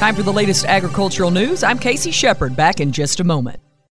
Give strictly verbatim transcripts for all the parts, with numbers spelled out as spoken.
Time for the latest agricultural news. I'm Casey Shepard, back in just a moment.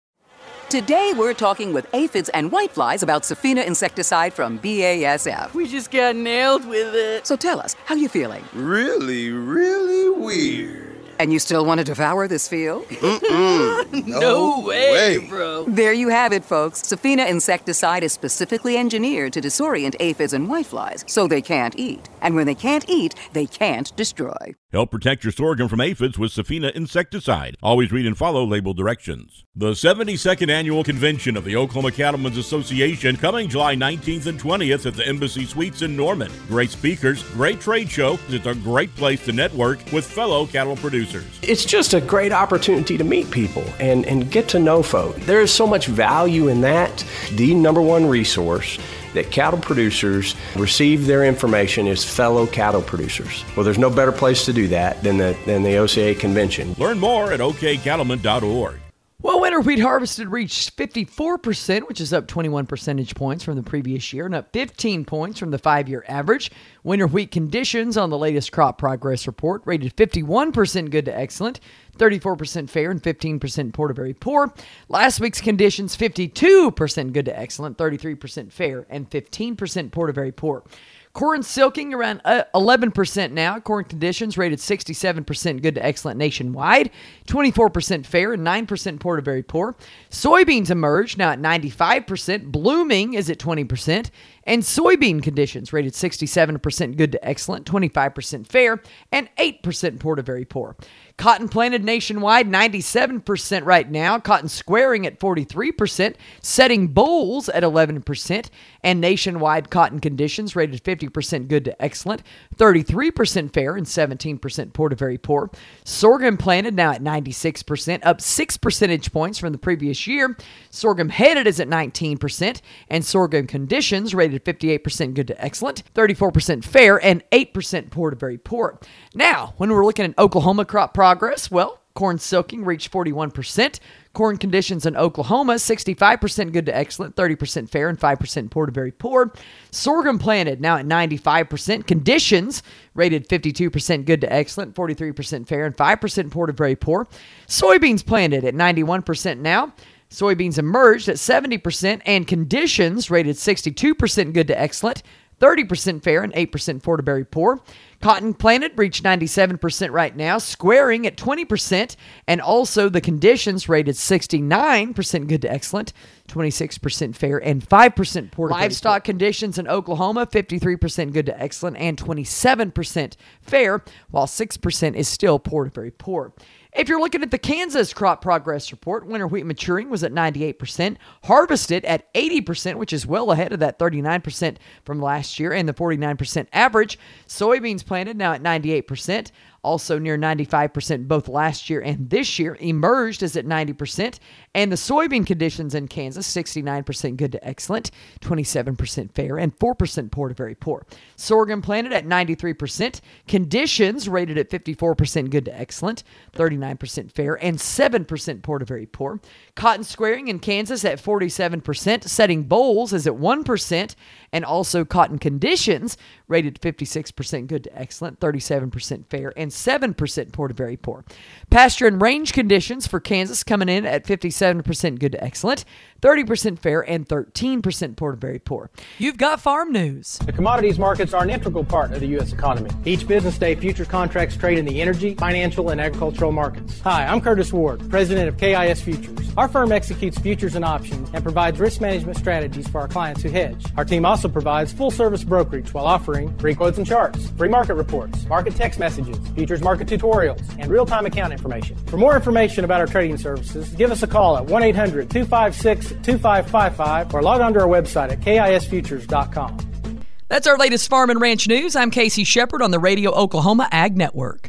Today, we're talking with aphids and whiteflies about Safina insecticide from B A S F. We just got nailed with it. So tell us, how you feeling? Really, really weird. And you still want to devour this field? Mm-mm. No, no way, way, bro. There you have it, folks. Safina insecticide is specifically engineered to disorient aphids and whiteflies, so they can't eat. And when they can't eat, they can't destroy. Help protect your sorghum from aphids with Safina insecticide. Always read and follow label directions. The seventy-second Annual Convention of the Oklahoma Cattlemen's Association coming July nineteenth and twentieth at the Embassy Suites in Norman. Great speakers, great trade show. It's a great place to network with fellow cattle producers. It's just a great opportunity to meet people and, and get to know folk. There is so much value in that. The number one resource that cattle producers receive their information is fellow cattle producers. Well, there's no better place to do that than the, than the O C A convention. Learn more at o k cattlemen dot org. Well, winter wheat harvested reached fifty-four percent, which is up twenty-one percentage points from the previous year and up fifteen points from the five-year average. Winter wheat conditions on the latest crop progress report rated fifty-one percent good to excellent, thirty-four percent fair, and fifteen percent poor to very poor. Last week's conditions, fifty-two percent good to excellent, thirty-three percent fair, and fifteen percent poor to very poor. Corn silking around uh, eleven percent now. Corn conditions rated sixty-seven percent good to excellent nationwide, twenty-four percent fair, and nine percent poor to very poor. Soybeans emerged now at ninety-five percent. Blooming is at twenty percent. And soybean conditions rated sixty-seven percent good to excellent, twenty-five percent fair, and eight percent poor to very poor. Cotton planted nationwide, ninety-seven percent right now. Cotton squaring at forty-three percent. Setting bolls at eleven percent. And nationwide cotton conditions rated fifty percent good to excellent, thirty-three percent fair, and seventeen percent poor to very poor. Sorghum planted now at ninety-six percent, up six percentage points from the previous year. Sorghum headed is at nineteen percent. And sorghum conditions rated fifty-eight percent good to excellent, thirty-four percent fair, and eight percent poor to very poor. Now, when we're looking at Oklahoma crop progress, well, corn silking reached forty-one percent. Corn conditions in Oklahoma, sixty-five percent good to excellent, thirty percent fair, and five percent poor to very poor. Sorghum planted now at ninety-five percent. Conditions rated fifty-two percent good to excellent, forty-three percent fair, and five percent poor to very poor. Soybeans planted at ninety-one percent now. Soybeans emerged at seventy percent, and conditions rated sixty-two percent good to excellent, thirty percent fair, and eight percent poor to very poor. Cotton planted reached ninety-seven percent right now, squaring at twenty percent, and also the conditions rated sixty-nine percent good to excellent, twenty-six percent fair, and five percent poor to very poor. Livestock conditions in Oklahoma, fifty-three percent good to excellent, and twenty-seven percent fair, while six percent is still poor to very poor. If you're looking at the Kansas crop progress report, winter wheat maturing was at ninety-eight percent, harvested at eighty percent, which is well ahead of that thirty-nine percent from last year and the forty-nine percent average. Soybeans planted now at ninety-eight percent, also near ninety-five percent both last year and this year. Emerged is at ninety percent, and the soybean conditions in Kansas, sixty-nine percent good to excellent, twenty-seven percent fair, and four percent poor to very poor. Sorghum planted at ninety-three percent, conditions rated at fifty-four percent good to excellent, thirty-nine percent fair, and seven percent poor to very poor. Cotton squaring in Kansas at forty-seven percent, setting bolls is at one percent, and also cotton conditions rated fifty-six percent good to excellent, thirty-seven percent fair, and seven percent poor to very poor. Pasture and range conditions for Kansas coming in at fifty-seven percent good to excellent, thirty percent fair, and thirteen percent poor to very poor. You've got farm news. The commodities markets are an integral part of the U S economy. Each business day, futures contracts trade in the energy, financial, and agricultural markets. Hi, I'm Curtis Ward, president of K I S Futures. Our firm executes futures and options and provides risk management strategies for our clients who hedge. Our team also provides full-service brokerage while offering free quotes and charts, free market reports, market text messages, futures market tutorials, and real-time account information. For more information about our trading services, give us a call at one eight hundred two five six two five five five or log on to our website at K I S futures dot com. That's our latest farm and ranch news. I'm Casey Shepard on the Radio Oklahoma Ag Network.